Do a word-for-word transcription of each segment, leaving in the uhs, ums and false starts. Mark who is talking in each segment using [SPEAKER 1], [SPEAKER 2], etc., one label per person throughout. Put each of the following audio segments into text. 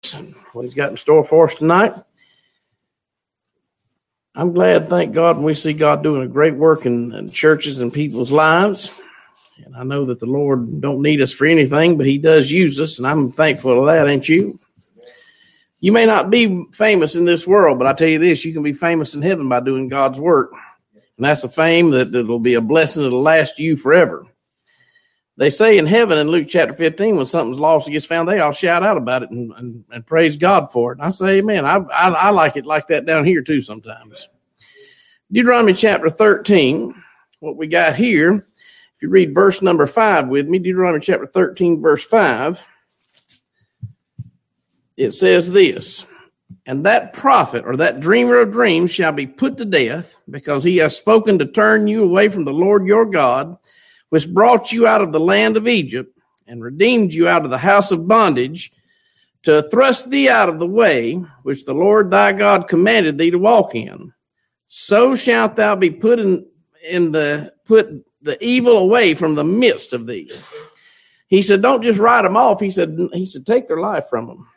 [SPEAKER 1] what he's got in store for us tonight. I'm glad, thank God, when we see God doing a great work in, in churches and people's lives. And I know that the Lord don't need us for anything, but he does use us, and I'm thankful of that, ain't you? You may not be famous in this world, but I tell you this, you can be famous in heaven by doing God's work. And that's a fame that will be a blessing that will last you forever. They say in heaven in Luke chapter fifteen, when something's lost, it gets found, they all shout out about it and, and, and praise God for it. And I say, amen. I, I, I like it like that down here too sometimes. Deuteronomy chapter thirteen, what we got here, if you read verse number five with me, Deuteronomy chapter thirteen, verse five, it says this, and that prophet or that dreamer of dreams shall be put to death because he has spoken to turn you away from the Lord your God, which brought you out of the land of Egypt and redeemed you out of the house of bondage, to thrust thee out of the way which the Lord thy God commanded thee to walk in. So shalt thou be put in, in the put the evil away from the midst of thee. He said, don't just write them off. He said, he said, take their life from them.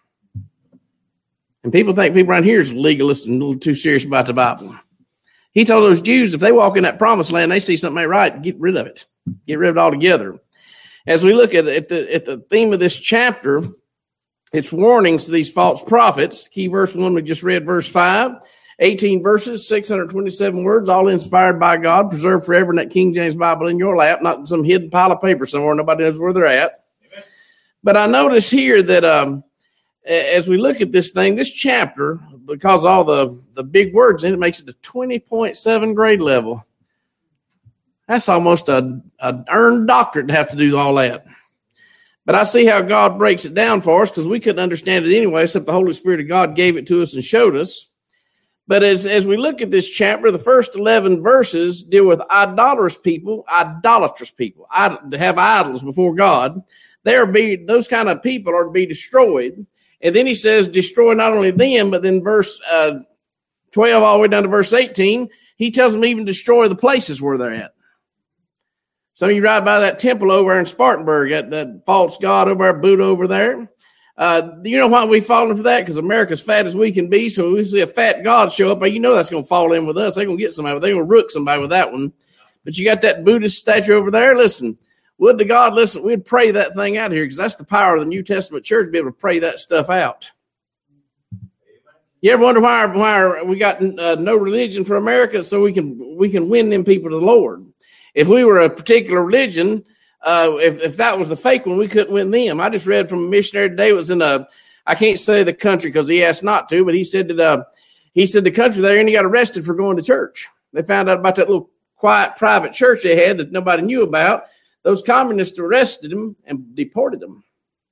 [SPEAKER 1] And people think people around here is legalists and a little too serious about the Bible. He told those Jews, if they walk in that promised land, they see something ain't right, get rid of it. Get rid of it altogether. As we look at, at, the, at the theme of this chapter, it's warnings to these false prophets. Key verse one, we just read verse five. eighteen verses, six hundred twenty-seven words, all inspired by God, preserved forever in that King James Bible in your lap, not in some hidden pile of paper somewhere. Nobody knows where they're at. Amen. But I notice here that um, as we look at this thing, this chapter, because all the, the big words in it, makes it a twenty point seven grade level. That's almost a, a earned doctorate to have to do all that. But I see how God breaks it down for us because we couldn't understand it anyway, except the Holy Spirit of God gave it to us and showed us. But as, as we look at this chapter, the first eleven verses deal with idolatrous people, idolatrous people, to have idols before God. They are be, those kind of people are to be destroyed. And then he says, destroy not only them, but then verse uh, twelve all the way down to verse eighteen, he tells them even destroy the places where they're at. Some of you ride by that temple over in Spartanburg, that, that false god over our Buddha over there. Uh, you know why we've fallen for that? Because America's fat as we can be. So when we see a fat god show up, you know that's going to fall in with us. They're going to get somebody. They're going to rook somebody with that one. But you got that Buddhist statue over there. Listen, would to God, listen, we'd pray that thing out here because that's the power of the New Testament church to be able to pray that stuff out. You ever wonder why, why we got uh, no religion for America so we can we can win them people to the Lord? If we were a particular religion, uh, if, if that was the fake one, we couldn't win them. I just read from a missionary today. It was in a, I can't say the country because he asked not to, but he said that uh, he said the country there and he got arrested for going to church. They found out about that little quiet private church they had that nobody knew about. Those communists arrested him and deported him.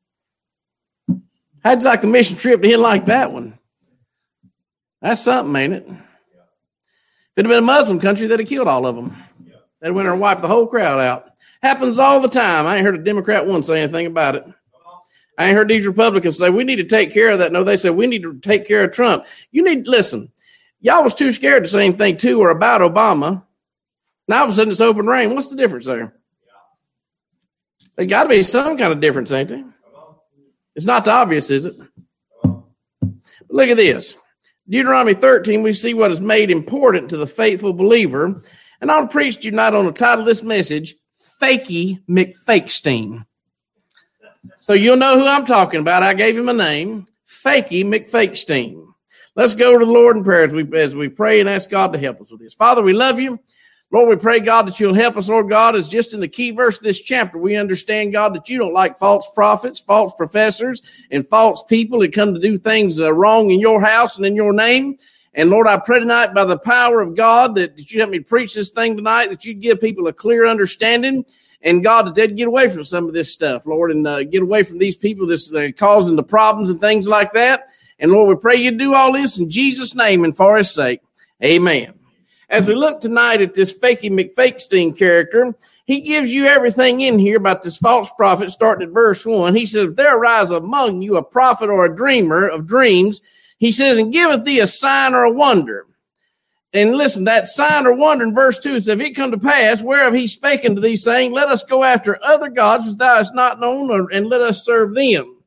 [SPEAKER 1] How'd you like the mission trip to hit like that one? That's something, ain't it? If it had been a Muslim country, they'd have killed all of them. They'd went and wiped the whole crowd out. Happens all the time. I ain't heard a Democrat once say anything about it. I ain't heard these Republicans say, we need to take care of that. No, they said, we need to take care of Trump. You need to listen. Y'all was too scared to say anything to or about Obama. Now all of a sudden it's open reign. What's the difference there? There's got to be some kind of difference, ain't there? It's not obvious, is it? But look at this. Deuteronomy thirteen, we see what is made important to the faithful believer. And I'll preach to you tonight on the title of this message, Fakey McFakestein. So you'll know who I'm talking about. I gave him a name, Fakey McFakestein. Let's go to the Lord in prayer as we, as we pray and ask God to help us with this. Father, we love you. Lord, we pray, God, that you'll help us, Lord God, as just in the key verse of this chapter, we understand, God, that you don't like false prophets, false professors, and false people that come to do things uh, wrong in your house and in your name. And Lord, I pray tonight by the power of God that, that you help me preach this thing tonight, that you'd give people a clear understanding. And God, that they'd get away from some of this stuff, Lord, and uh, get away from these people that's uh, causing the problems and things like that. And Lord, we pray you do all this in Jesus' name and for his sake. Amen. As we look tonight at this Fakey McFakestein character, he gives you everything in here about this false prophet, starting at verse one. He says, if there arise among you a prophet or a dreamer of dreams, he says, and giveth thee a sign or a wonder. And listen, that sign or wonder in verse two says, if it come to pass, whereof he spake unto thee, saying, let us go after other gods which thou hast not known, or, and let us serve them.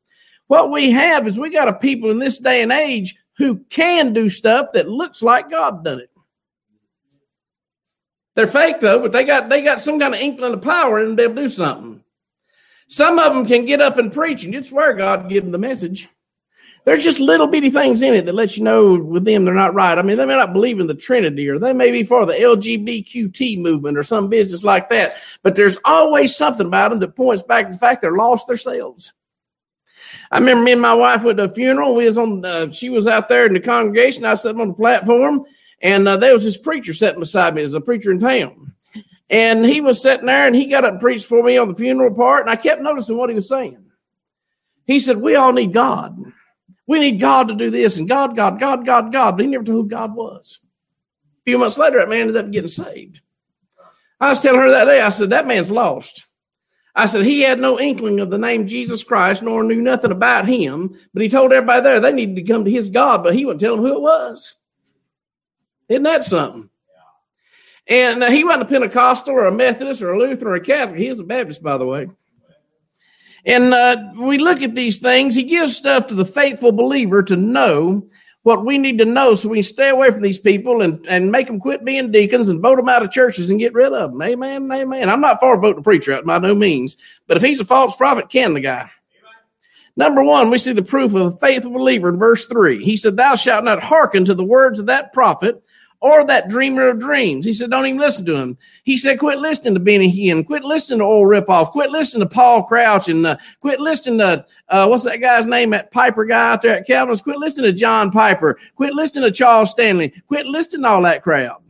[SPEAKER 1] What we have is we got a people in this day and age who can do stuff that looks like God done it. They're fake though, but they got they got some kind of inkling of power and they'll do something. Some of them can get up and preach, and you'd swear God gave them the message. There's just little bitty things in it that let you know with them they're not right. I mean, they may not believe in the Trinity, or they may be for the L G B T Q movement or some business like that. But there's always something about them that points back to the fact they're lost themselves. I remember me and my wife went to a funeral. We was on. The, she was out there in the congregation. I sat on the platform, and uh, there was this preacher sitting beside me. There's a preacher in town, and he was sitting there, and he got up and preached for me on the funeral part. And I kept noticing what he was saying. He said, "We all need God. We need God to do this, and God, God, God, God, God." But he never told who God was. A few months later, that man ended up getting saved. I was telling her that day, I said, that man's lost. I said, he had no inkling of the name Jesus Christ, nor knew nothing about him, but he told everybody there they needed to come to his God, but he wouldn't tell them who it was. Isn't that something? And uh, he wasn't a Pentecostal or a Methodist or a Lutheran or a Catholic. He was a Baptist, by the way. And uh, we look at these things. He gives stuff to the faithful believer to know what we need to know so we can stay away from these people and, and make them quit being deacons and vote them out of churches and get rid of them. Amen, amen. I'm not for voting a preacher out by no means, but if he's a false prophet, can the guy? Number one, we see the proof of a faithful believer in verse three. He said, thou shalt not hearken to the words of that prophet or that dreamer of dreams. He said, don't even listen to him. He said, quit listening to Benny Hinn. Quit listening to Oral Ripoff. Quit listening to Paul Crouch. And uh, quit listening to, uh, what's that guy's name, that Piper guy out there at Calvin's? Quit listening to John Piper. Quit listening to Charles Stanley. Quit listening to all that crowd.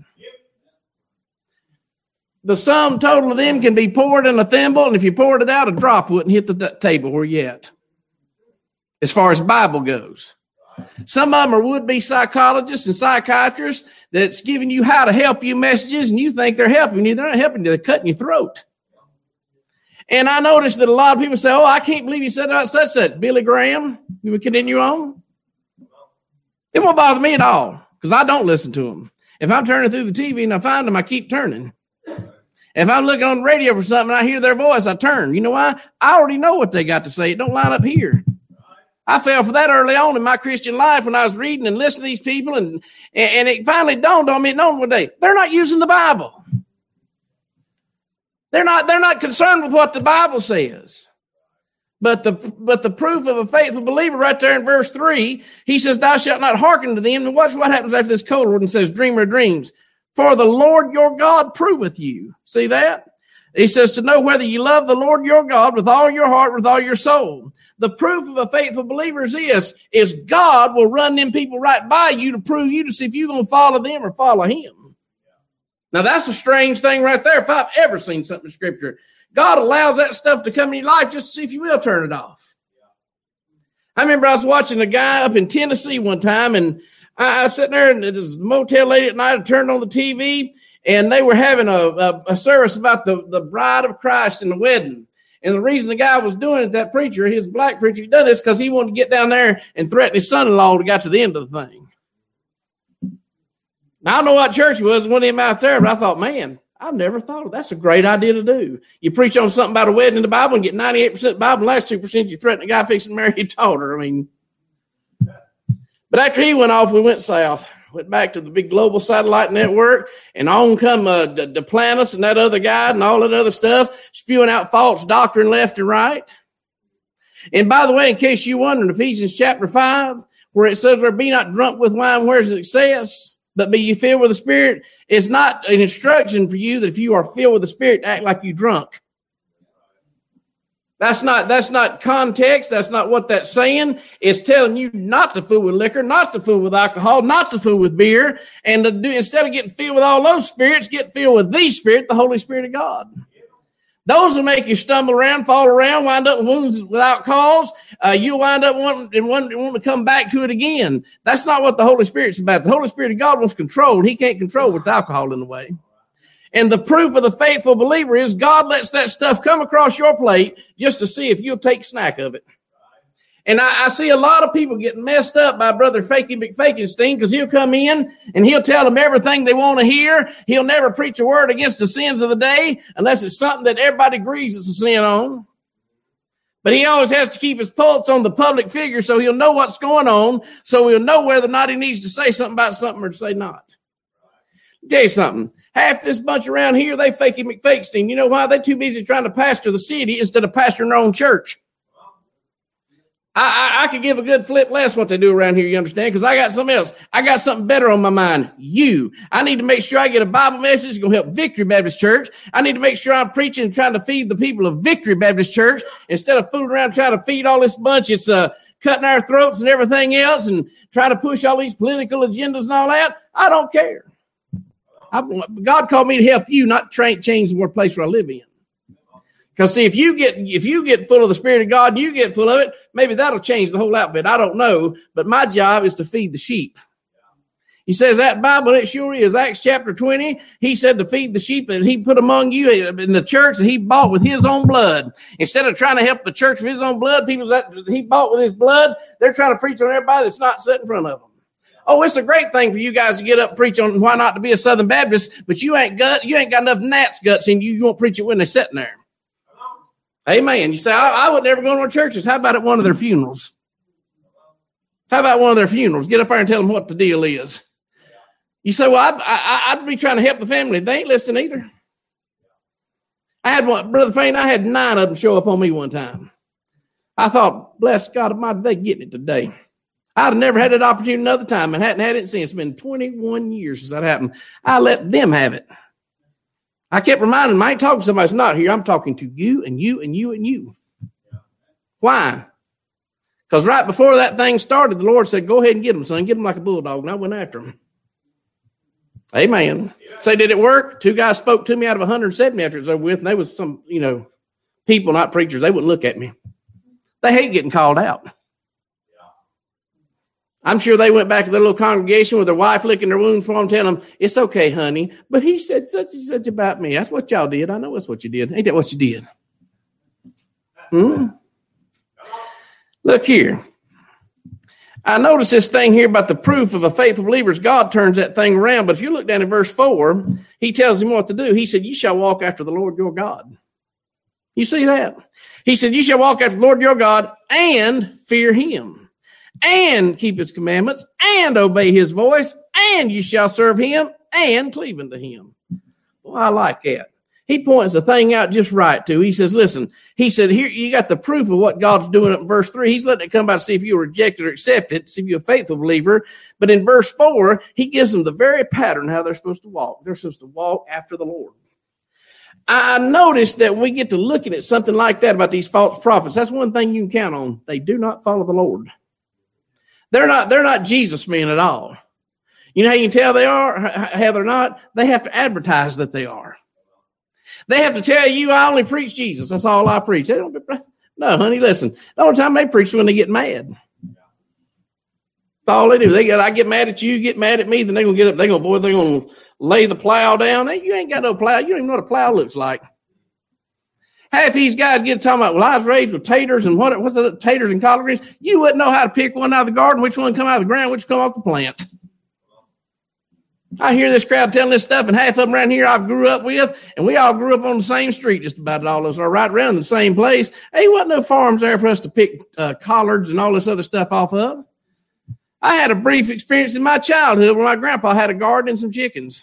[SPEAKER 1] The sum total of them can be poured in a thimble, and if you poured it out, a drop wouldn't hit the d- table where you at, as far as Bible goes. Some of them are would-be psychologists and psychiatrists that's giving you how to help you messages, and you think they're helping you. They're not helping you. They're cutting your throat. And I noticed that a lot of people say, oh, I can't believe you said about such such. Billy Graham, you would continue on? It won't bother me at all because I don't listen to them. If I'm turning through the T V and I find them, I keep turning. If I'm looking on the radio for something and I hear their voice, I turn. You know why? I already know what they got to say. It don't line up here. I fell for that early on in my Christian life when I was reading and listening to these people, and, and it finally dawned on me, one day, they're not using the Bible. They're not, they're not concerned with what the Bible says. But the but the proof of a faithful believer right there in verse three, he says, thou shalt not hearken to them. And watch what happens after this cold word and says, dreamer of dreams. For the Lord your God proveth you. See that? He says to know whether you love the Lord your God with all your heart, with all your soul. The proof of a faithful believer is this, is God will run them people right by you to prove you to see if you're going to follow them or follow him. Now, that's a strange thing right there. If I've ever seen something in Scripture, God allows that stuff to come in your life just to see if you will turn it off. I remember I was watching a guy up in Tennessee one time, and I, I was sitting there, and this motel lady at night, I turned on the T V, and they were having a, a, a service about the, the bride of Christ and the wedding. And the reason the guy was doing it, that preacher, his black preacher, he done this because he wanted to get down there and threaten his son-in-law to get to the end of the thing. Now, I don't know what church it was, one of them out there, but I thought, man, I've never thought of that's a great idea to do. You preach on something about a wedding in the Bible and get ninety-eight percent Bible, and the last two percent you threaten a guy fixing to marry your daughter. I mean, but after he went off, we went south. Went back to the big global satellite network, and on come uh, Duplantis and that other guy and all that other stuff, spewing out false doctrine left and right. And by the way, in case you wonder, in Ephesians chapter five, where it says, "Where be not drunk with wine, where's excess, but be you filled with the Spirit," it's not an instruction for you that if you are filled with the Spirit, act like you drunk. That's not, that's not context. That's not what that's saying. It's telling you not to fool with liquor, not to fool with alcohol, not to fool with beer. And to do, instead of getting filled with all those spirits, get filled with the Spirit, the Holy Spirit of God. Those will make you stumble around, fall around, wind up with wounds without cause. Uh, you'll wind up wanting, and wanting, wanting to come back to it again. That's not what the Holy Spirit's about. The Holy Spirit of God wants control. He can't control with alcohol in the way. And the proof of the faithful believer is God lets that stuff come across your plate just to see if you'll take snack of it. And I, I see a lot of people getting messed up by Brother Fakey McFakenstein because he'll come in and he'll tell them everything they want to hear. He'll never preach a word against the sins of the day unless it's something that everybody agrees it's a sin on. But he always has to keep his pulse on the public figure so he'll know what's going on, so he'll know whether or not he needs to say something about something or to say not. I'll tell you something. Half this bunch around here, they fakey McFakestein. You know why? They're too busy trying to pastor the city instead of pastoring their own church. I, I, I could give a good flip less what they do around here, you understand? Because I got something else. I got something better on my mind. You. I need to make sure I get a Bible message that's going to help Victory Baptist Church. I need to make sure I'm preaching and trying to feed the people of Victory Baptist Church instead of fooling around trying to feed all this bunch. It's uh, cutting our throats and everything else and trying to push all these political agendas and all that. I don't care. I, God called me to help you, not train, change the place where I live in. Because see, if you get if you get full of the Spirit of God and you get full of it, maybe that'll change the whole outfit. I don't know, but my job is to feed the sheep. He says that Bible, it sure is. Acts chapter twenty, he said to feed the sheep that he put among you in the church that he bought with his own blood. Instead of trying to help the church with his own blood, people that he bought with his blood, they're trying to preach on everybody that's not sitting in front of them. Oh, it's a great thing for you guys to get up and preach on why not to be a Southern Baptist, but you ain't gut, you ain't got enough gnats guts in you. You won't preach it when they're sitting there. Amen. You say, I, I would never go to one churches. How about at one of their funerals? How about one of their funerals? Get up there and tell them what the deal is. You say, well, I'd, I, I'd be trying to help the family. They ain't listening either. I had one, Brother Fain, I had nine of them show up on me one time. I thought, bless God Almighty, they getting it today. I'd have never had that opportunity another time and hadn't had it since. It's been twenty-one years since that happened. I let them have it. I kept reminding them, I ain't talking to somebody who's not here. I'm talking to you and you and you and you. Why? Because right before that thing started, the Lord said, go ahead and get them, son. Get them like a bulldog. And I went after them. Amen. Yeah. Say, did it work? Two guys spoke to me out of one hundred seventy after it was over with, and they was some, you know, people, not preachers. They wouldn't look at me. They hate getting called out. I'm sure they went back to their little congregation with their wife licking their wounds for them, telling them, it's okay, honey. But he said such and such about me. That's what y'all did. I know that's what you did. Ain't that what you did? Hmm? Look here. I noticed this thing here about the proof of a faithful believer. God turns that thing around. But if you look down in verse four, he tells him what to do. He said, you shall walk after the Lord your God. You see that? He said, you shall walk after the Lord your God and fear him. And keep his commandments, and obey his voice, and you shall serve him, and cleave unto him. Well, I like that. He points the thing out just right, too. He says, listen, he said, here you got the proof of what God's doing up in verse three. He's letting it come out to see if you reject it or accept it, see if you're a faithful believer. But in verse four, he gives them the very pattern how they're supposed to walk. They're supposed to walk after the Lord. I noticed that when we get to looking at something like that about these false prophets, that's one thing you can count on. They do not follow the Lord. They're not, they're not Jesus men at all. You know how you can tell they are, how they're not? They have to advertise that they are. They have to tell you, I only preach Jesus. That's all I preach. They don't, no, honey, listen. The only time they preach is when they get mad. That's all they do. They get, I get mad at you, get mad at me, then they're going to get up. They're going to, boy, they're going to lay the plow down. Hey, you ain't got no plow. You don't even know what a plow looks like. Half these guys get talking about, well, I was raised with taters and what, what's it, taters and collard greens. You wouldn't know how to pick one out of the garden, which one come out of the ground, which come off the plant. I hear this crowd telling this stuff, and half of them around here I grew up with, and we all grew up on the same street, just about all of us are right around the same place. Ain't wasn't no farms there for us to pick uh, collards and all this other stuff off of. I had a brief experience in my childhood where my grandpa had a garden and some chickens.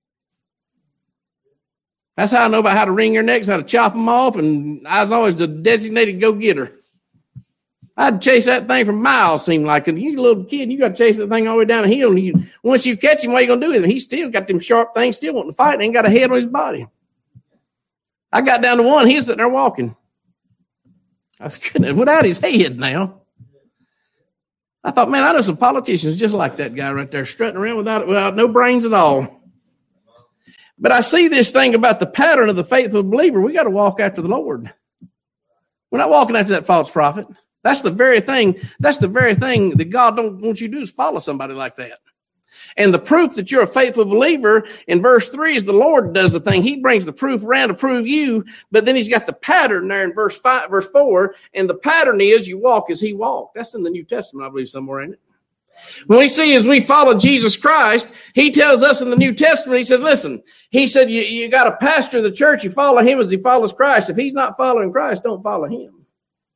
[SPEAKER 1] That's how I know about how to wring their necks, how to chop them off, and I was always the designated go-getter. I'd chase that thing for miles, seemed like. And you're a little kid, you got to chase that thing all the way down the hill. And you, once you catch him, what are you going to do with him? He's still got them sharp things, still wanting to fight, and ain't got a head on his body. I got down to one, he was sitting there walking. I was goodness, without his head now. I thought, man, I know some politicians just like that guy right there, strutting around without, without no brains at all. But I see this thing about the pattern of the faithful believer. We got to walk after the Lord. We're not walking after that false prophet. That's the very thing. That's the very thing that God don't want you to do is follow somebody like that. And the proof that you're a faithful believer in verse three is the Lord does the thing. He brings the proof around to prove you, but then he's got the pattern there in verse five, verse four. And the pattern is you walk as he walked. That's in the New Testament, I believe, somewhere in it. When we see as we follow Jesus Christ, he tells us in the New Testament, he says, listen, he said, you, you got to pastor the church. You follow him as he follows Christ. If he's not following Christ, don't follow him.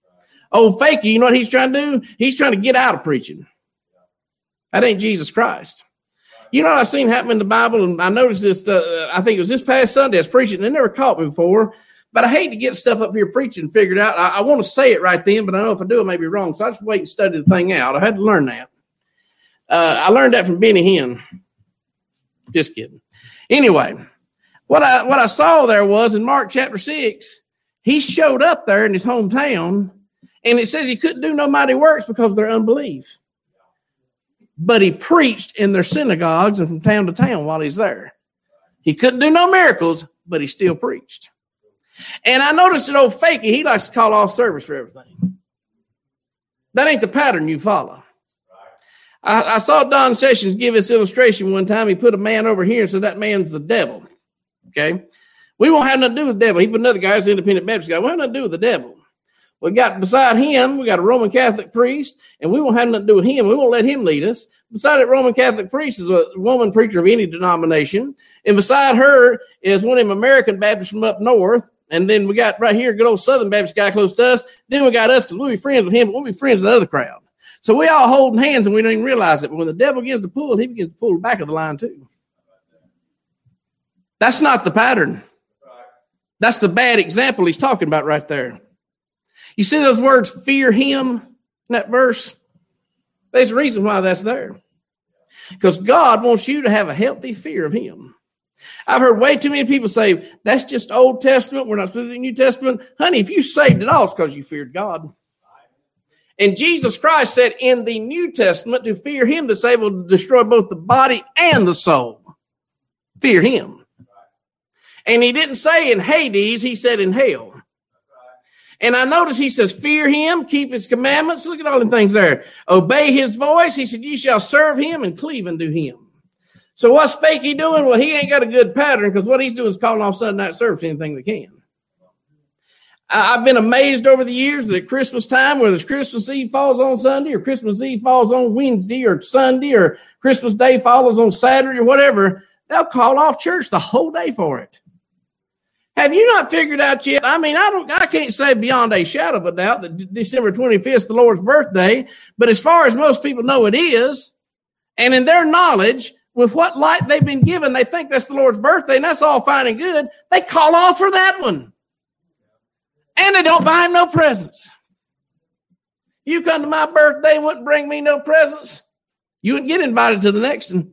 [SPEAKER 1] Old fakey, you know what he's trying to do? He's trying to get out of preaching. That ain't Jesus Christ. You know what I've seen happen in the Bible, and I noticed this, uh, I think it was this past Sunday I was preaching, and they never caught me before, but I hate to get stuff up here preaching figured out. I, I want to say it right then, but I know if I do, it may be wrong, so I just wait and study the thing out. I had to learn that. Uh, I learned that from Benny Hinn. Just kidding. Anyway, what I what I saw there was in Mark chapter six, he showed up there in his hometown, and it says he couldn't do no mighty works because of their unbelief. But he preached in their synagogues and from town to town while he's there. He couldn't do no miracles, but he still preached. And I noticed that old fakey, he likes to call off service for everything. That ain't the pattern you follow. I, I saw Don Sessions give this illustration one time. He put a man over here and said that man's the devil. Okay? We won't have nothing to do with the devil. He put another guy, who's an independent Baptist guy. We won't have nothing to do with the devil. We got beside him, we got a Roman Catholic priest, and we won't have nothing to do with him. We won't let him lead us. Beside that Roman Catholic priest is a woman preacher of any denomination. And beside her is one of them American Baptists from up north. And then we got right here a good old Southern Baptist guy close to us. Then we got us because we'll be friends with him, but we'll be friends with the other crowd. So we all holding hands and we don't even realize it. But when the devil begins to pull, he begins to pull the back of the line too. That's not the pattern. That's the bad example he's talking about right there. You see those words, fear him, in that verse? There's a reason why that's there. Because God wants you to have a healthy fear of him. I've heard way too many people say, that's just Old Testament. We're not supposed to do New Testament. Honey, if you saved at all, it's because you feared God. And Jesus Christ said in the New Testament to fear him that's able to destroy both the body and the soul. Fear him. And he didn't say in Hades, he said in hell. And I notice he says, fear him, keep his commandments. Look at all them things there. Obey his voice. He said, you shall serve him and cleave unto him. So what's fakey doing? Well, he ain't got a good pattern because what he's doing is calling off Sunday night service anything they can. I've been amazed over the years that at Christmas time, whether it's Christmas Eve falls on Sunday or Christmas Eve falls on Wednesday or Sunday or Christmas Day falls on Saturday or whatever, they'll call off church the whole day for it. Have you not figured out yet? I mean, I don't, I can't say beyond a shadow of a doubt that December twenty-fifth is the Lord's birthday, but as far as most people know it is, and in their knowledge, with what light they've been given, they think that's the Lord's birthday, and that's all fine and good. They call off for that one. And they don't buy him no presents. You come to my birthday and wouldn't bring me no presents, you wouldn't get invited to the next one.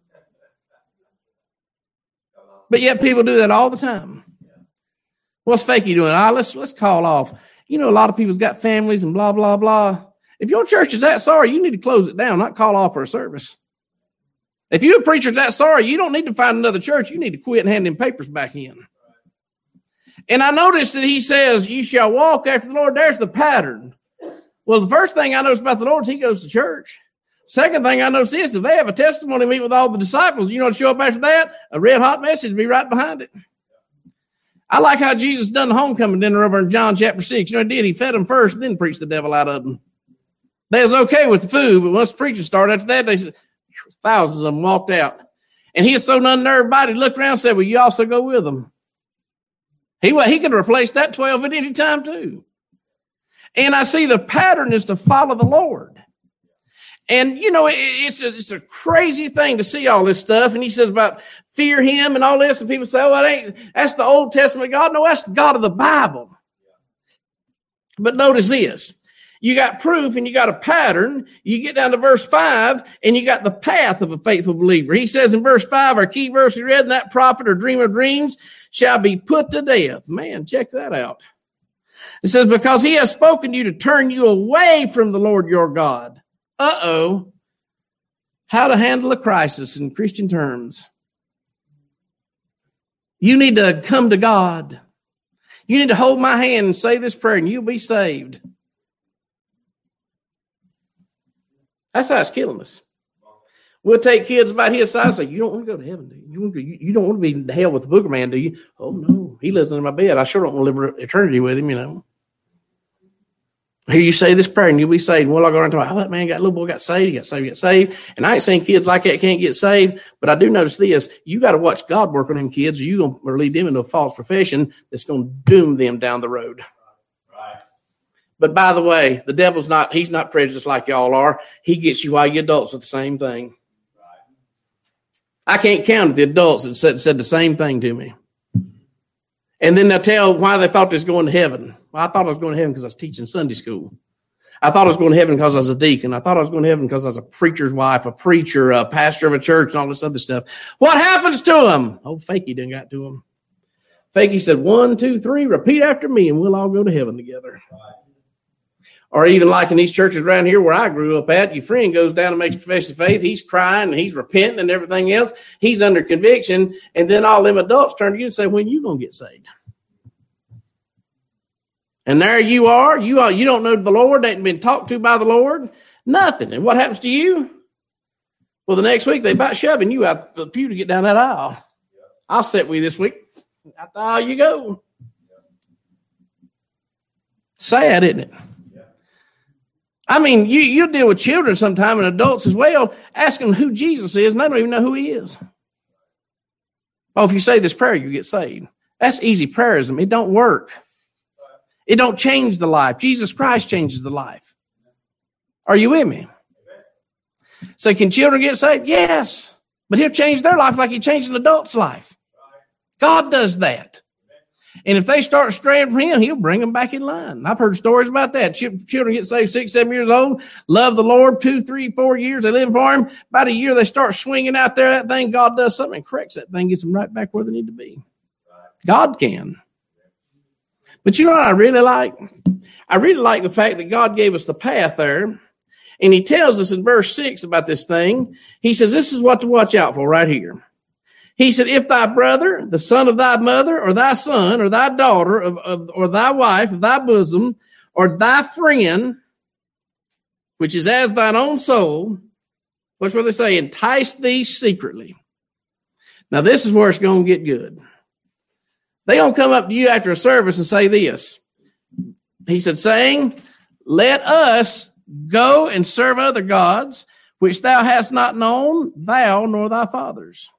[SPEAKER 1] But yet people do that all the time. What's fakey doing? Ah, let's let's call off. You know, a lot of people's got families and blah, blah, blah. If your church is that sorry, you need to close it down, not call off for a service. If you're a preacher that sorry, you don't need to find another church. You need to quit and hand them papers back in. And I noticed that he says, you shall walk after the Lord. There's the pattern. Well, the first thing I noticed about the Lord is he goes to church. Second thing I noticed is if they have a testimony meet with all the disciples, you know what show up after that? A red hot message be right behind it. I like how Jesus done the homecoming dinner over in John chapter six. You know what he did? He fed them first, then preached the devil out of them. They was okay with the food, but once the preaching started after that, they said, thousands of them walked out. And he was so unnerved by it, he looked around and said, well, you also go with them. He, he could replace that twelve at any time too. And I see the pattern is to follow the Lord. And, you know, it, it's, a, it's a crazy thing to see all this stuff. And he says about fear him and all this. And people say, oh, that ain't, that's the Old Testament God. No, that's the God of the Bible. But notice this. You got proof and you got a pattern. You get down to verse five and you got the path of a faithful believer. He says in verse five, our key verse we read, and that prophet or dreamer of dreams shall be put to death. Man, check that out. It says, because he has spoken to you to turn you away from the Lord your God. Uh-oh. How to handle a crisis in Christian terms. You need to come to God. You need to hold my hand and say this prayer and you'll be saved. That's how it's killing us. We'll take kids about his size and say, you don't want to go to heaven, do you? You, want to, you don't want to be in hell with the booger man, do you? Oh, no. He lives in my bed. I sure don't want to live eternity with him, you know. Here you say this prayer and you'll be saved. Well, I go around and talk, oh, that man got, little boy got saved, he got saved, he got saved. And I ain't saying kids like that can't get saved, but I do notice this. You got to watch God work on them kids or you're going to lead them into a false profession that's going to doom them down the road. Right. But by the way, the devil's not, he's not prejudiced like y'all are. He gets you while you adults with the same thing. I can't count the adults that said, said the same thing to me. And then they'll tell why they thought they was going to heaven. Well, I thought I was going to heaven because I was teaching Sunday school. I thought I was going to heaven because I was a deacon. I thought I was going to heaven because I was a preacher's wife, a preacher, a pastor of a church, and all this other stuff. What happens to them? Oh, Fakey done got to them. Fakey said, one, two, three, repeat after me, and we'll all go to heaven together. Or even like in these churches around here where I grew up at, your friend goes down and makes a profession of faith. He's crying and he's repenting and everything else. He's under conviction. And then all them adults turn to you and say, when you going to get saved? And there you are. You are, you don't know the Lord. They ain't been talked to by the Lord. Nothing. And what happens to you? Well, the next week they about shoving you out the pew to get down that aisle. I'll sit with you this week. Out the aisle you go. Sad, isn't it? I mean, you, you deal with children sometime and adults as well, ask them who Jesus is, and they don't even know who he is. Oh, if you say this prayer, you get saved. That's easy prayerism. It don't work. It don't change the life. Jesus Christ changes the life. Are you with me? So can children get saved? Yes. But he'll change their life like he changed an adult's life. God does that. And if they start straying from him, he'll bring them back in line. I've heard stories about that. Ch- children get saved six, seven years old, love the Lord, two, three, four years. They live for him. About a year, they start swinging out there. That thing, God does something and corrects that thing, gets them right back where they need to be. God can. But you know what I really like? I really like the fact that God gave us the path there. And he tells us in verse six about this thing. He says, this is what to watch out for right here. He said, if thy brother, the son of thy mother, or thy son, or thy daughter, of, of, or thy wife, of thy bosom, or thy friend, which is as thine own soul, what's what they say, entice thee secretly. Now, this is where it's going to get good. They're going to come up to you after a service and say this. He said, saying, let us go and serve other gods, which thou hast not known, thou nor thy fathers.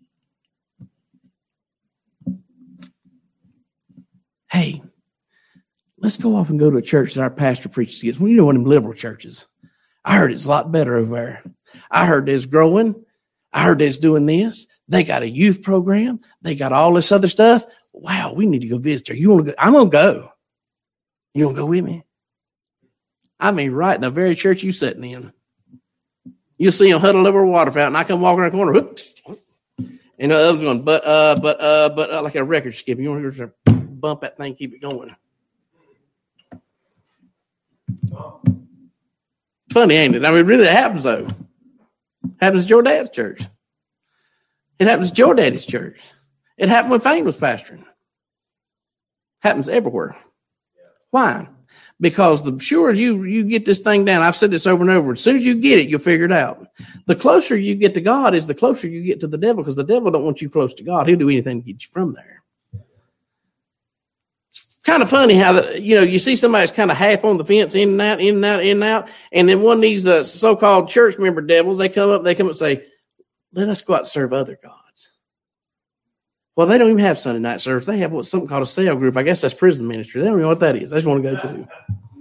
[SPEAKER 1] Hey, let's go off and go to a church that our pastor preaches against. Well, you know, one of them liberal churches. I heard it's a lot better over there. I heard it's growing. I heard it's doing this. They got a youth program. They got all this other stuff. Wow, we need to go visit her. You want to go? I'm going to go. You want to go with me? I mean, right in the very church you sitting in. You'll see them huddled over a water fountain. I come walking around the corner. Whoops. And the other's going, but, uh, but, uh, but, uh, like a record skip. You want to go there? Bump that thing, keep it going. Funny, ain't it? I mean, really, it happens, though. It happens at your dad's church. It happens at your daddy's church. It happened when Fane was pastoring. Happens everywhere. Why? Because the sure as you, you get this thing down, I've said this over and over, as soon as you get it, you'll figure it out. The closer you get to God is the closer you get to the devil, because the devil don't want you close to God. He'll do anything to get you from there. Kind of funny how that, you know, you see somebody's kind of half on the fence, in and out, in and out, in and out. And then one of these uh, so-called church member devils, they come up, they come up and say, let us go out and serve other gods. Well, they don't even have Sunday night service. They have what's something called a cell group. I guess that's prison ministry. They don't even know what that is. They just want to go to.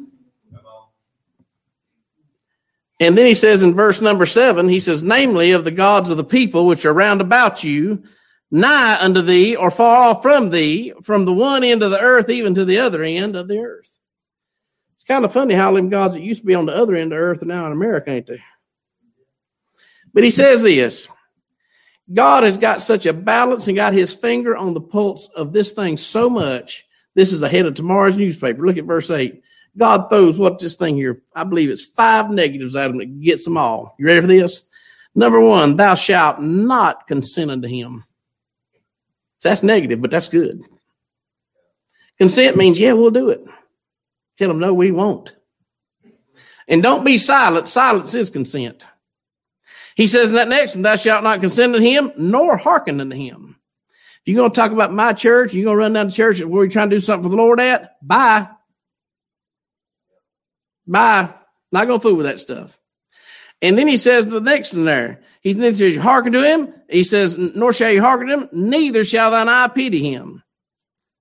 [SPEAKER 1] And then he says in verse number seven, he says, namely of the gods of the people which are round about you, nigh unto thee, or far off from thee, from the one end of the earth even to the other end of the earth. It's kind of funny how them gods that used to be on the other end of the earth are now in America, ain't they? But he says this, God has got such a balance and got his finger on the pulse of this thing so much. This is ahead of tomorrow's newspaper. Look at verse eight. God throws what this thing here, I believe it's five negatives at him that gets them all. You ready for this? Number one, thou shalt not consent unto him. That's negative, but that's good. Consent means, yeah, we'll do it. Tell them, no, we won't. And don't be silent. Silence is consent. He says in that next one, thou shalt not consent unto him, nor hearken unto him. If you're going to talk about my church, you're going to run down to church where you're trying to do something for the Lord at, bye. Bye. Not going to fool with that stuff. And then he says the next one there. He then says, you hearken to him. He says, nor shall you hearken to him, neither shall thine eye pity him.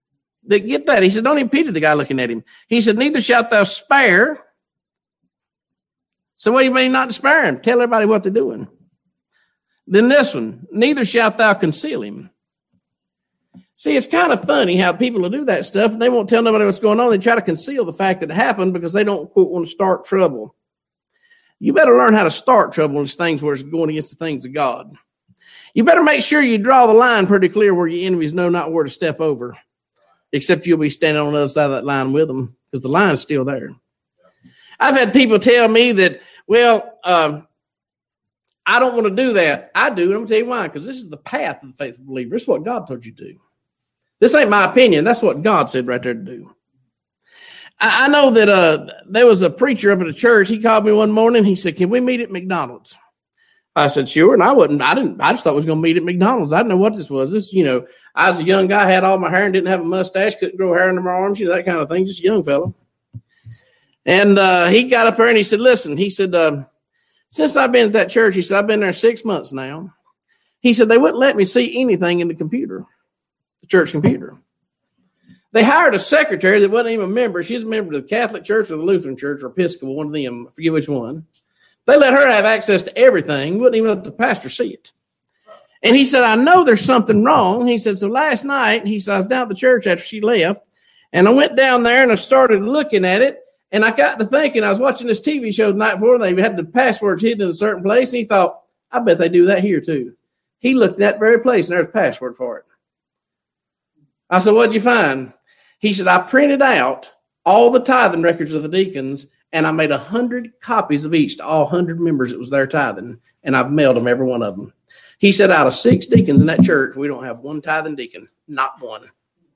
[SPEAKER 1] that get that. He said, don't even pity the guy looking at him. He said, neither shalt thou spare. So what do you mean not to spare him? Tell everybody what they're doing. Then this one, neither shalt thou conceal him. See, it's kind of funny how people will do that stuff and they won't tell nobody what's going on. They try to conceal the fact that it happened because they don't quote, want to start trouble. You better learn how to start trouble when it's things where it's going against the things of God. You better make sure you draw the line pretty clear where your enemies know not where to step over, except you'll be standing on the other side of that line with them because the line's still there. I've had people tell me that, well, um, I don't want to do that. I do, and I'm going to tell you why, because this is the path of the faithful believer. This is what God told you to do. This ain't my opinion. That's what God said right there to do. I, I know that uh, there was a preacher up at the church. He called me one morning. He said, can we meet at McDonald's? I said, sure. And I wouldn't, I didn't, I just thought I was going to meet at McDonald's. I didn't know what this was. This, you know, I was a young guy, had all my hair and didn't have a mustache, couldn't grow hair under my arms, you know, that kind of thing. Just a young fellow. And uh, he got up there and he said, listen, he said, uh, since I've been at that church, he said, I've been there six months now. He said, they wouldn't let me see anything in the computer, the church computer. They hired a secretary that wasn't even a member. She's a member of the Catholic Church or the Lutheran Church or Episcopal, one of them, I forget which one. They let her have access to everything. Wouldn't even let the pastor see it. And he said, I know there's something wrong. He said, so last night, he said, I was down at the church after she left, and I went down there and I started looking at it, and I got to thinking, I was watching this T V show the night before, they had the passwords hidden in a certain place, and he thought, I bet they do that here too. He looked at that very place, and there's a password for it. I said, what'd you find? He said, I printed out all the tithing records of the deacons, and I made a hundred copies of each to all hundred members that was there tithing, and I've mailed them, every one of them. He said, out of six deacons in that church, we don't have one tithing deacon, not one.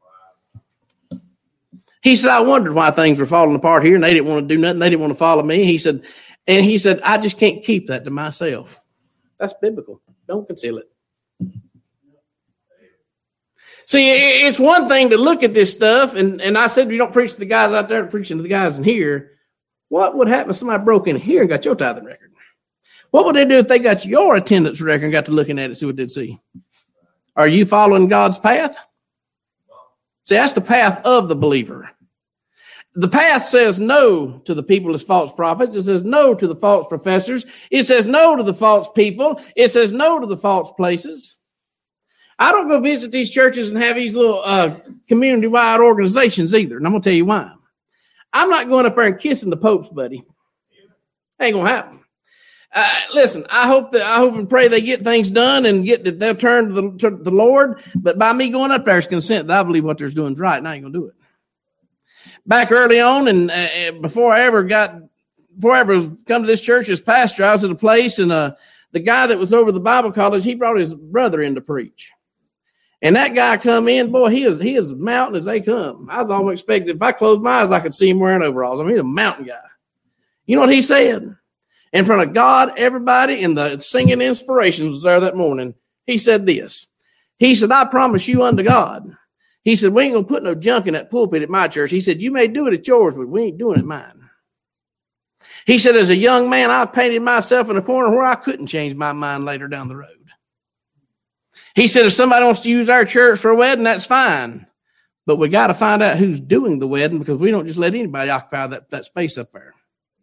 [SPEAKER 1] He said, I wondered why things were falling apart here, and they didn't want to do nothing. They didn't want to follow me. He said, and he said, I just can't keep that to myself. That's biblical. Don't conceal it. See, it's one thing to look at this stuff, and, and I said, you don't preach to the guys out there, preaching to the guys in here. What would happen if somebody broke in here and got your tithing record? What would they do if they got your attendance record and got to looking at it, see what they'd see? Are you following God's path? See, that's the path of the believer. The path says no to the people as false prophets. It says no to the false professors. It says no to the false people. It says no to the false places. I don't go visit these churches and have these little uh, community-wide organizations either, and I'm going to tell you why. I'm not going up there and kissing the popes, buddy. Ain't going to happen. Uh, listen, I hope that I hope and pray they get things done and get that they'll turn to the, to the Lord. But by me going up there is consent that I believe what they're doing is right, and I ain't gonna do it. Back early on, and uh, before I ever got, before I ever come to this church as pastor, I was at a place, and uh, the guy that was over the Bible college, he brought his brother in to preach. And that guy come in, boy, he is he is mountain as they come. I was almost expecting if I closed my eyes, I could see him wearing overalls. I mean, he's a mountain guy. You know what he said? In front of God, everybody, and the singing inspirations was there that morning. He said this. He said, I promise you unto God. He said, we ain't going to put no junk in that pulpit at my church. He said, you may do it at yours, but we ain't doing it at mine. He said, as a young man, I painted myself in a corner where I couldn't change my mind later down the road. He said, if somebody wants to use our church for a wedding, that's fine. But we got to find out who's doing the wedding because we don't just let anybody occupy that, that space up there.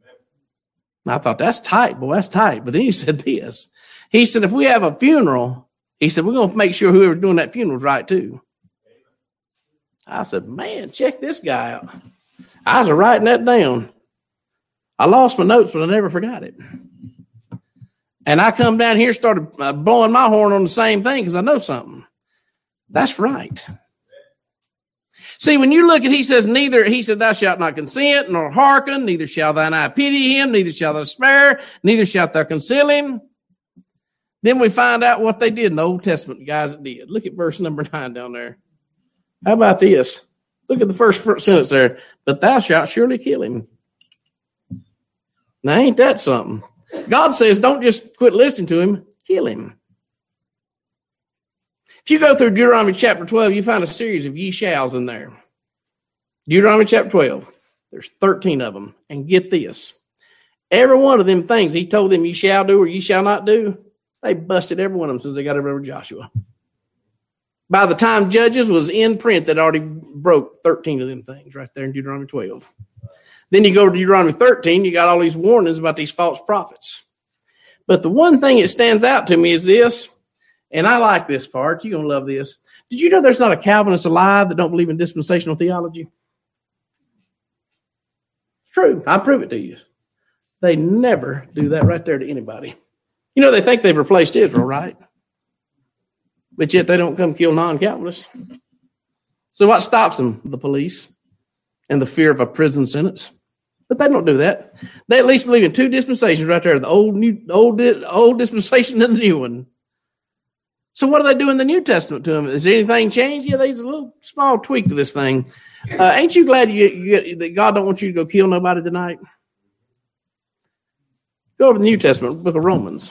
[SPEAKER 1] I thought, that's tight, boy, that's tight. But then he said this. He said, if we have a funeral, he said, we're going to make sure whoever's doing that funeral is right, too. I said, man, check this guy out. I was writing that down. I lost my notes, but I never forgot it. And I come down here, started uh, blowing my horn on the same thing because I know something. That's right. See, when you look at, he says, neither, he said, thou shalt not consent nor hearken, neither shall thine eye pity him, neither shalt thou spare, neither shalt thou conceal him. Then we find out what they did in the Old Testament, the guys that did. Look at verse number nine down there. How about this? Look at the first sentence there. But thou shalt surely kill him. Now, ain't that something? God says, don't just quit listening to him, kill him. If you go through Deuteronomy chapter twelve, you find a series of ye shalls in there. Deuteronomy chapter twelve, there's thirteen of them. And get this. Every one of them things he told them you shall do or you shall not do, they busted every one of them since they got over Joshua. By the time Judges was in print, they'd already broke thirteen of them things right there in Deuteronomy twelve. Then you go to Deuteronomy thirteen, you got all these warnings about these false prophets. But the one thing that stands out to me is this, and I like this part. You're going to love this. Did you know there's not a Calvinist alive that don't believe in dispensational theology? It's true. I'll prove it to you. They never do that right there to anybody. You know, they think they've replaced Israel, right? But yet they don't come kill non-Calvinists. So what stops them? The police and the fear of a prison sentence. But they don't do that. They at least believe in two dispensations right there, the old new, old, old dispensation and the new one. So what do they do in the New Testament to them? Is anything changed? Yeah, there's a little small tweak to this thing. Uh, ain't you glad you, you get, that God don't want you to go kill nobody tonight? Go over to the New Testament, book of Romans.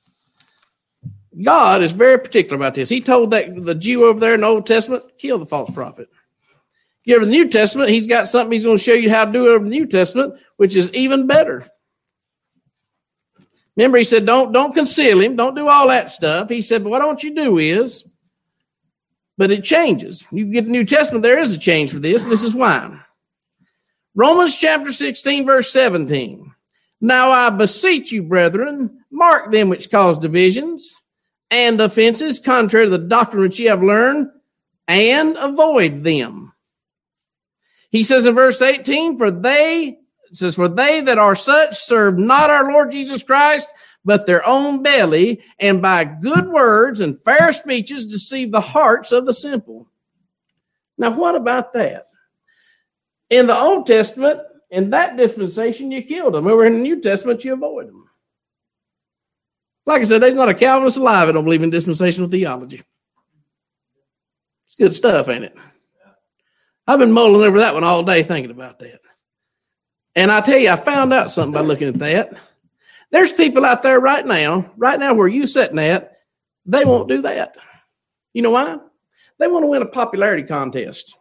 [SPEAKER 1] God is very particular about this. He told that the Jew over there in the Old Testament, kill the false prophet. You over the New Testament, he's got something he's going to show you how to do over the New Testament, which is even better. Remember, he said, don't, don't conceal him. Don't do all that stuff. He said, but what I want you to do is, but it changes. You get the New Testament, there is a change for this. This is why. Romans chapter sixteen, verse seventeen. Now I beseech you, brethren, mark them which cause divisions and offenses contrary to the doctrine which ye have learned, and avoid them. He says in verse eighteen, for they, it says, for they that are such serve not our Lord Jesus Christ, but their own belly, and by good words and fair speeches deceive the hearts of the simple. Now, what about that? In the Old Testament, in that dispensation, you killed them. Over in the New Testament, you avoid them. Like I said, there's not a Calvinist alive that don't believe in dispensational theology. It's good stuff, ain't it? I've been mulling over that one all day thinking about that. And I tell you, I found out something by looking at that. There's people out there right now, right now where you sitting at, they won't do that. You know why? They want to win a popularity contest.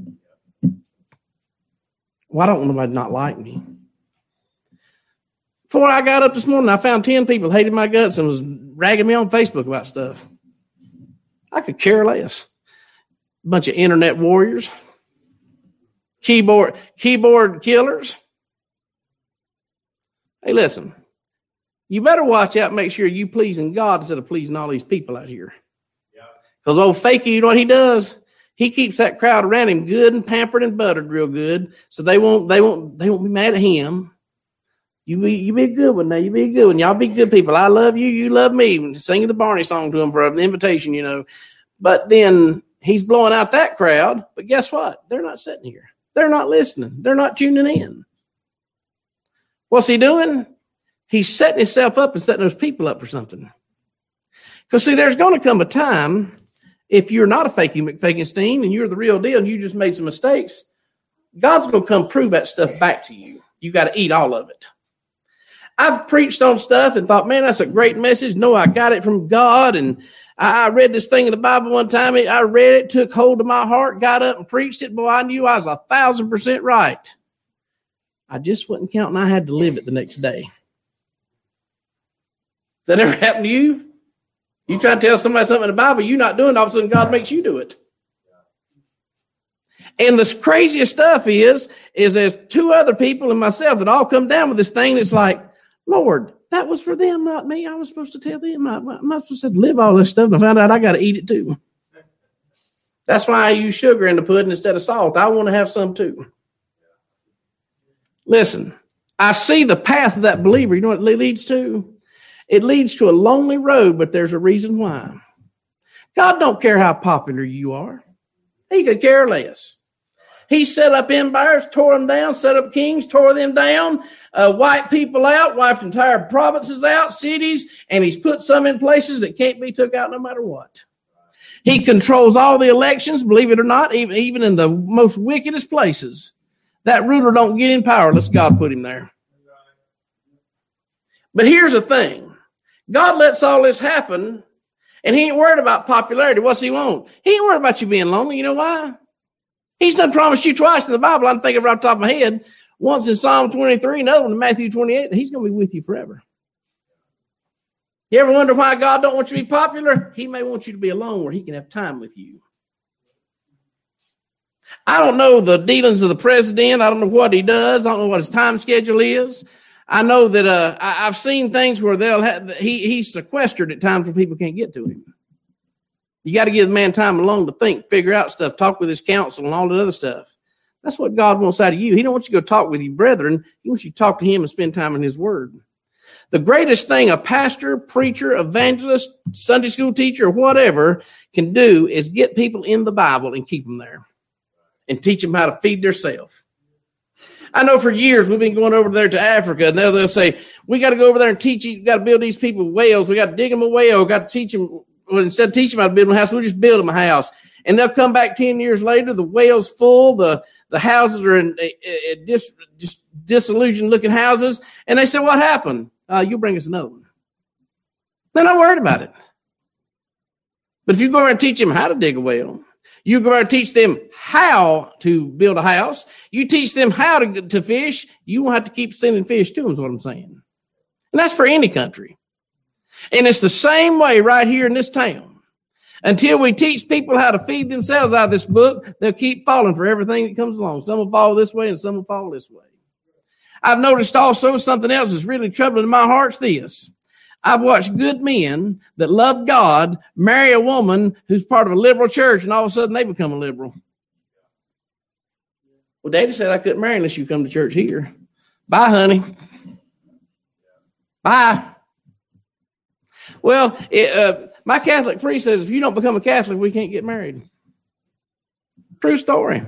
[SPEAKER 1] Well, I don't want nobody not like me. Before I got up this morning, I found ten people hated my guts and was ragging me on Facebook about stuff. I could care less. A bunch of internet warriors, keyboard keyboard killers. Hey, listen, you better watch out and make sure you pleasing God instead of pleasing all these people out here. Because old Fakey, you know what he does? He keeps that crowd around him good and pampered and buttered real good, so they won't they won't they won't be mad at him. You be you be a good one now. You be a good one. Y'all be good people. I love you. You love me. Singing the Barney song to him for an invitation, you know. But then he's blowing out that crowd. But guess what? They're not sitting here. They're not listening. They're not tuning in. What's he doing? He's setting himself up and setting those people up for something. Because, see, there's going to come a time, if you're not a fakey McFakenstein and you're the real deal and you just made some mistakes, God's going to come prove that stuff back to you. You got to eat all of it. I've preached on stuff and thought, man, that's a great message. No, I got it from God. And I, I read this thing in the Bible one time. I read it, took hold of my heart, got up and preached it. Boy, I knew I was a thousand percent right. I just wasn't counting. I had to live it the next day. That ever happened to you? You try to tell somebody something in the Bible you're not doing, all of a sudden God makes you do it. And the craziest stuff is, is there's two other people and myself that all come down with this thing that's like, Lord, that was for them, not me. I was supposed to tell them. I, I'm not supposed to live all this stuff. And I found out I got to eat it too. That's why I use sugar in the pudding instead of salt. I want to have some too. Listen, I see the path of that believer. You know what it leads to? It leads to a lonely road, but there's a reason why. God don't care how popular you are. He could care less. He set up empires, tore them down, set up kings, tore them down, uh, wiped people out, wiped entire provinces out, cities, and he's put some in places that can't be took out no matter what. He controls all the elections, believe it or not, even, even in the most wickedest places. That ruler don't get in power unless God put him there. But here's the thing. God lets all this happen, and he ain't worried about popularity. What's he want? He ain't worried about you being lonely. You know why? He's done promised you twice in the Bible. I'm thinking right off the top of my head. Once in Psalm twenty-three, another one in Matthew twenty-eight. He's going to be with you forever. You ever wonder why God don't want you to be popular? He may want you to be alone where he can have time with you. I don't know the dealings of the president. I don't know what he does. I don't know what his time schedule is. I know that uh, I, I've seen things where they'll have, he, he's sequestered at times where people can't get to him. You got to give the man time alone to think, figure out stuff, talk with his counsel and all that other stuff. That's what God wants out of you. He don't want you to go talk with your brethren. He wants you to talk to him and spend time in his word. The greatest thing a pastor, preacher, evangelist, Sunday school teacher, or whatever can do is get people in the Bible and keep them there and teach them how to feed themselves. I know for years we've been going over there to Africa, and they'll, they'll say, we got to go over there and teach you, got to build these people wells. We got to dig them a well. Got to teach them, well, instead of teaching them how to build them a house, we'll just build them a house. And they'll come back ten years later, the well's full, the, the houses are in a, a, a dis, just disillusioned looking houses. And they said, what happened? Uh, you'll bring us another one. They're not worried about it. But if you go over and teach them how to dig a well, you go over and teach them how to build a house, you teach them how to, to fish, you won't have to keep sending fish to them is what I'm saying. And that's for any country. And it's the same way right here in this town. Until we teach people how to feed themselves out of this book, they'll keep falling for everything that comes along. Some will fall this way and some will fall this way. I've noticed also something else that's really troubling my heart's this. I've watched good men that love God marry a woman who's part of a liberal church, and all of a sudden they become a liberal. Well, Daddy said I couldn't marry unless you come to church here. Bye, honey. Bye. Well, it, uh, my Catholic priest says if you don't become a Catholic, we can't get married. True story.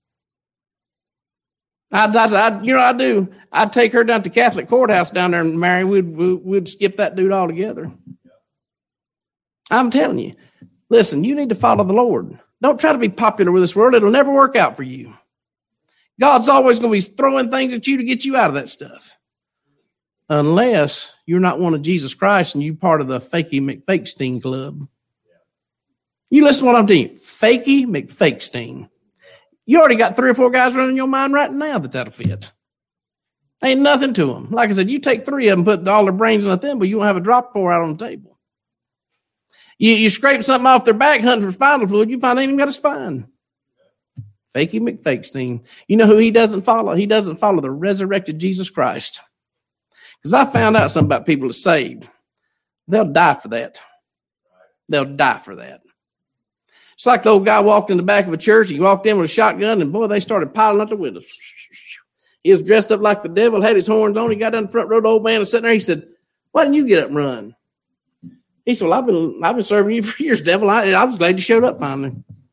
[SPEAKER 1] I, I, I, you know, I do. I'd take her down to Catholic courthouse down there and marry. We'd, we'd, we'd skip that dude altogether. I'm telling you. Listen, you need to follow the Lord. Don't try to be popular with this world. It'll never work out for you. God's always going to be throwing things at you to get you out of that stuff. Unless you're not one of Jesus Christ and you're part of the Fakey McFakestein Club. You listen to what I'm telling you. Fakey McFakestein. You already got three or four guys running your mind right now that that'll fit. Ain't nothing to them. Like I said, you take three of them, put all their brains on a thimble, you won't have a drop pour out on the table. You, you scrape something off their back hunting for spinal fluid, you find they ain't even got a spine. Fakey McFakestein. You know who he doesn't follow? He doesn't follow the resurrected Jesus Christ. Because I found out something about people that saved. They'll die for that. They'll die for that. It's like the old guy walked in the back of a church. He walked in with a shotgun, and boy, they started piling out the windows. He was dressed up like the devil, had his horns on. He got down the front row. The old man was sitting there. He said, "Why didn't you get up and run?" He said, "Well, I've been I've been serving you for years, devil. I, I was glad you showed up finally."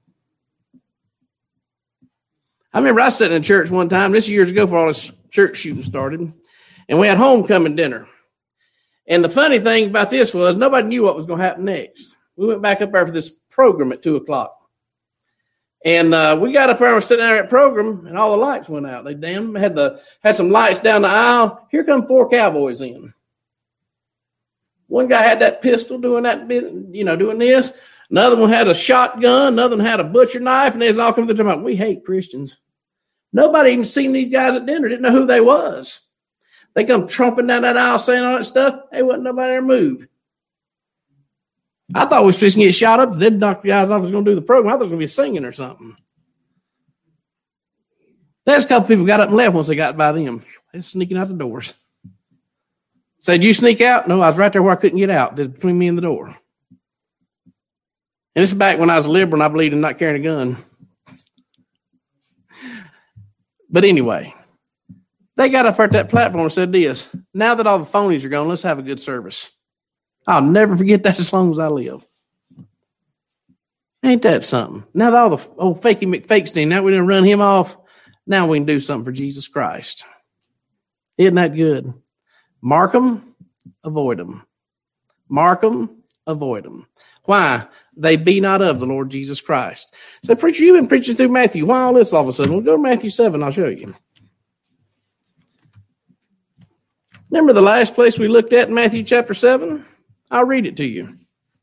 [SPEAKER 1] I remember I sat in church one time. This years ago, before all this church shooting started, and we had homecoming dinner. And the funny thing about this was nobody knew what was going to happen next. We went back up there for this program at two o'clock. And uh, we got up there and were sitting there at program, and all the lights went out. They damn had the had some lights down the aisle. Here come four cowboys in. One guy had that pistol doing that bit, you know, doing this. Another one had a shotgun. Another one had a butcher knife, and they was all coming to the about, we hate Christians. Nobody even seen these guys at dinner. Didn't know who they was. They come tromping down that aisle saying all that stuff. Hey, wasn't nobody there move. I thought we was fixing to get shot up. Then knock the guys off was going to do the program. I thought it was going to be singing or something. There's a couple people got up and left once they got by them. They was sneaking out the doors. Said, "Did you sneak out?" "No, I was right there where I couldn't get out. They're between me and the door." And this is back when I was a liberal and I believed in not carrying a gun. But anyway, they got up at that platform and said this: "Now that all the phonies are gone, let's have a good service." I'll never forget that as long as I live. Ain't that something? Now that all the old Fakey McFakestein, now we didn't run him off. Now we can do something for Jesus Christ. Isn't that good? Mark them, avoid them. Mark them, avoid them. Why? They be not of the Lord Jesus Christ. So, preacher, you've been preaching through Matthew. Why all this all of a sudden? We'll go to Matthew seven. I'll show you. Remember the last place we looked at in Matthew chapter seven? I'll read it to you.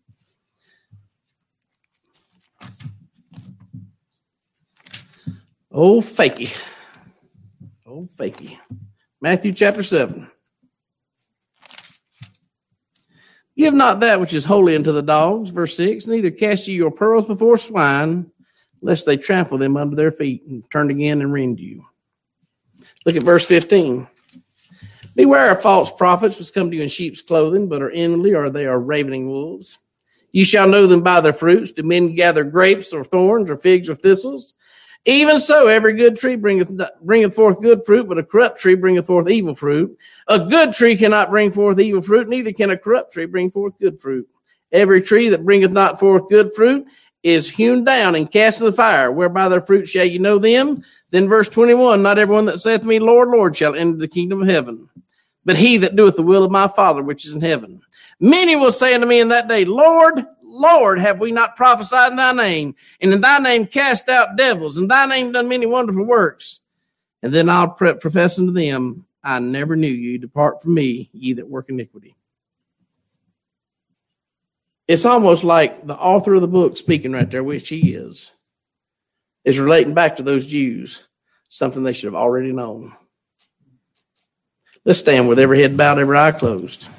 [SPEAKER 1] Oh, Fakey. Oh, Fakey. Matthew chapter seven. Give not that which is holy unto the dogs, verse six, neither cast ye your pearls before swine, lest they trample them under their feet and turn again and rend you. Look at verse fifteen. Beware of false prophets which come to you in sheep's clothing, but are inwardly, or they are ravening wolves. You shall know them by their fruits. Do men gather grapes or thorns, or figs or thistles? Even so, every good tree bringeth, bringeth forth good fruit, but a corrupt tree bringeth forth evil fruit. A good tree cannot bring forth evil fruit, neither can a corrupt tree bring forth good fruit. Every tree that bringeth not forth good fruit is hewn down and cast into the fire. Whereby their fruit shall you know them? Then verse twenty-one, not everyone that saith to me, Lord, Lord, shall enter the kingdom of heaven, but he that doeth the will of my Father which is in heaven. Many will say unto me in that day, Lord, Lord, have we not prophesied in thy name, and in thy name cast out devils, and thy name done many wonderful works? And then I'll profess unto them, I never knew you. Depart from me, ye that work iniquity. It's almost like the author of the book speaking right there, which he is, is relating back to those Jews, something they should have already known. Let's stand with every head bowed, every eye closed.